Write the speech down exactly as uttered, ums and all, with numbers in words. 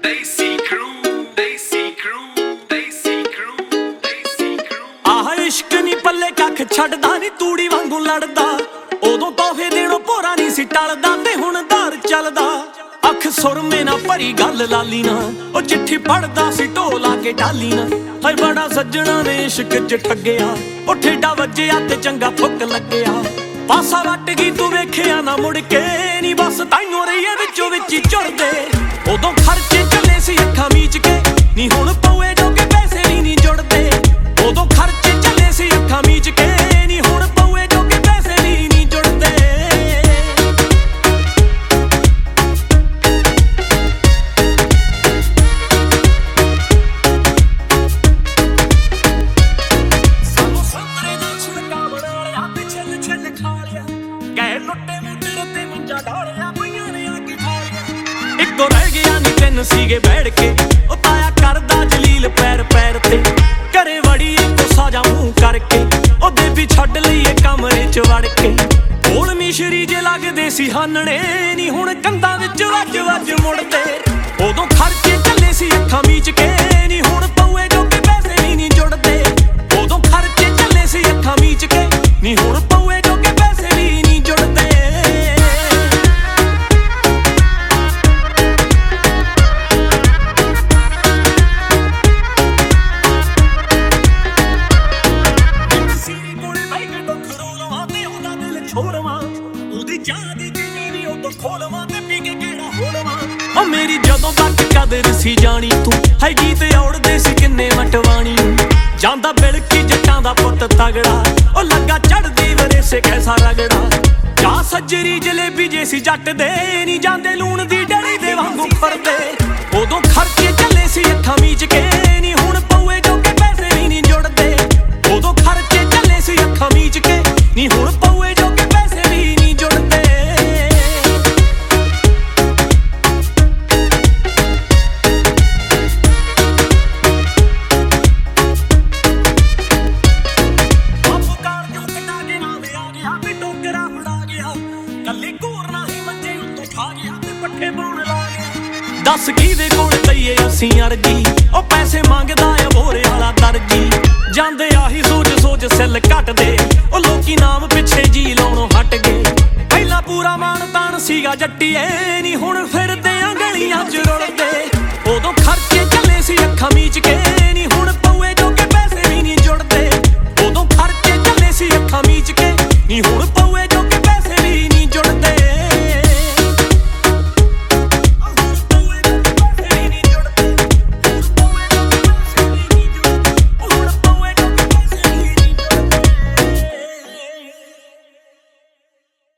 Desi crew, Desi crew, Desi crew, Desi crew। ਆਹ ਇਸ਼ਕ ਨੀ ਪੱਲੇ ਕੱਖ ਛੱਡਦਾ ਨੀ ਤੂੜੀ ਵਾਂਗੂ ਲੜਦਾ। ਉਦੋਂ ਤੋਹਫੇ ਦੇਣੋਂ ਭੋਰਾ ਨਹੀਂ ਸੀ ਟਲਦਾ ਤੇ ਹੁਣ ਧਾਰ ਚੱਲਦਾ। ਅੱਖ ਸੁਰਮੇ ਨਾ ਭਰੀ ਗੱਲ ਲਾਲੀ ਨਾ, ਉਹ ਚਿੱਠੀ ਪੜਦਾ ਸੀ ਢੋਲਾ ਕੇ ਡਾਲੀ ਨਾ। ਹਰ ਬੜਾ ਸੱਜਣਾ ਨੇ ਇਸ਼ਕ ਚ ਠੱਗਿਆ, ਉਹ ਠੇਡਾ ਵੱਜਿਆ ਤੇ ਚੰਗਾ ਫੁੱਕ ਲੱਗਿਆ। ਪਾਸਾ ਵੱਟ ਗਈ ਤੂੰ ਵੇਖਿਆ ਨਾ ਮੁੜ ਕੇ ਨੀ, ਬਸ ਤਾਈਓ ਰਹੀਏ ਵਿੱਚੋਂ ਵਿੱਚ ਹੀ ਝੁਰਦੇ। ਉਦੋਂ ਖਰਚੇ ਚੱਲੇ ਸੀ ਅੱਖਾਂ ਮੀਚ ਕੇ, ਨੀ ਹੁਣ ਪਊਏ ਜੋਗੇ ਪੈਸੇ ਵੀ ਨੀ ਜੁੜਦੇ। ਉਦੋਂ ਖਰਚੇ ਚੱਲੇ ਸੀ ਅੱਖਾਂ ਮੀਚ ਕੇ, ਨੀ ਹੁਣ ਪਊਏ ਜੋਗੇ ਪੈਸੇ ਵੀ ਨੀ ਜੁੜਦੇ। ਸਾਨੂੰ ਸੰਤਰੇ ਦਾ ਛਿੜਕਾ ਬਣਾ ਲਿਆ ਤੇ ਛਿੱਲ ਛਿੱਲ ਖਾ ਲਿਆ। ਗਏ ਲੁੱਟੇ ਮੁੰਡੇ ਉੱਤੇ ਮੰਜਾ ਢਾਲਿਆ, ਪਈਆਂ ਨੇ ਆ ਕੇ ਠਾਲਿਆ। ਇੱਕੋ ਰਹਿ ਗਿਆ ਨੀ ਤਿੰਨ ਸੀਗੇ ਬੈਠ ਕੇ, ਉਹ ਤਾਇਆ ਕਰਦਾ ਜਲੀਲ ਪੈਰ ਪੈਰ ਤੇ। ਘਰੇ ਵੜੀ ਇੱਕੋ ਸਾਜਾ ਮੂੰਹ ਕਰਕੇ, ਉਹ ਬੇਬੀ ਛੱਡ ਲਈਏ ਕਮਰੇ ਚ ਵੜ ਕੇ। ਹੁਣ ਮਿਸ਼ਰੀ ਜੇ ਲੱਗਦੇ ਸੀ ਹਾਨਣੇ, ਨੀ ਹੁਣ ਕੰਧਾਂ ਵਿੱਚ ਵੱਜ ਵੱਜ ਮੁੜਦੇ। ਉਦੋਂ ਖਰਚੇ ਚੱਲੇ ਸੀ ਅੱਖਾਂ ਮੀਚ ਕੇ, ਨੀ ਹੁਣ ਪਊਏ ਜੋਗੇ ਪੈਸੇ ਵੀ ਨੀ ਜੁੜਦੇ। ਉਦੋਂ ਖਰਚੇ ਚੱਲੇ ਸੀ ਅੱਖਾਂ ਮੀਚ ਕੇ, ਨੀ ਹੁਣ ਪਊਏ ਜੋਗੇ ਪੈਸੇ ਵੀ ਨੀ ਜੁੜਦੇ। ਉਹ ਮੇਰੀ ਜਦੋਂ ਤੱਕ ਕਦਰ ਸੀ ਜਾਣੀ ਤੂੰ, ਹੈ ਗੀਤ ਔੜਦੇ ਸੀ ਕਿੰਨੇ ਮਟਵਾਣੀ। ਜਾਂਦਾ ਬਿਲਕੀ ਜੱਟਾਂ ਦਾ ਪੁੱਤ ਤਗੜਾ, ਉਹ ਲੱਗਾ ਚੜਦੀ ਵਰੇਸੇ ਕੈਸਾ ਰਗੜਾ। ਜਾ ਸੱਜਰੀ ਜਲੇਬੀ ਜੇ ਸੀ ਜੱਟ ਦੇ, ਨੀ ਜਾਂਦੇ ਲੂਣ ਦੀ ਡਲੀ ਦੇ ਵਾਂਗੂ ਫਰਦੇ। ਉਦੋਂ ਖਰਚੇ ਚੱਲੇ ਸੀ ਅੱਖਾਂ ਮੀਚ ਕੇ, ਨੀ ਹੁਣ ਪਊਏ ਜੋਗੇ ਪੈਸੇ ਵੀ ਨੀ ਜੁੜਦੇ। ਉਦੋਂ ਖਰਚੇ ਚੱਲੇ ਸੀ ਅੱਖਾਂ ਮੀਚ ਕੇ, ਨੀ ਹੁਣ ਪਊਏ ਜੋਗੇ ਪੈਸੇ ਵੀ ਨੀ ਜੁੜਦੇ। ਦੱਸ ਕਿਹਦੇ ਕੋਲ ਦਈਏ ਅਸੀਂ ਅਰਜੀ, ਉਹ ਪੈਸੇ ਮੰਗਦਾ ਆ ਬੋਰੇ ਵਾਲਾ ਦਰਜੀ। ਜਾਂਦੇ ਆਹੀ ਸੋਚ ਸੋਚ ਸਿੱਲ ਘਟਦੇ, ਉਹ ਲੋਕੀ ਨਾਮ ਪਿੱਛੇ ਜੀ ਲਾਉਣੋਂ ਹਟ ਗਏ। ਪਹਿਲਾਂ ਪੂਰਾ ਮਾਣ ਤਾਣ ਸੀਗਾ ਜੱਟੀਏ, ਨੀ ਹੁਣ ਫਿਰਦੇ ਆ ਗਲੀਆਂ ਚ ਰੁਲਦੇ। ਉਦੋਂ ਖਰਚੇ ਚੱਲੇ ਸੀ ਅੱਖਾਂ ਮੀਚ ਕੇ, ਨੀ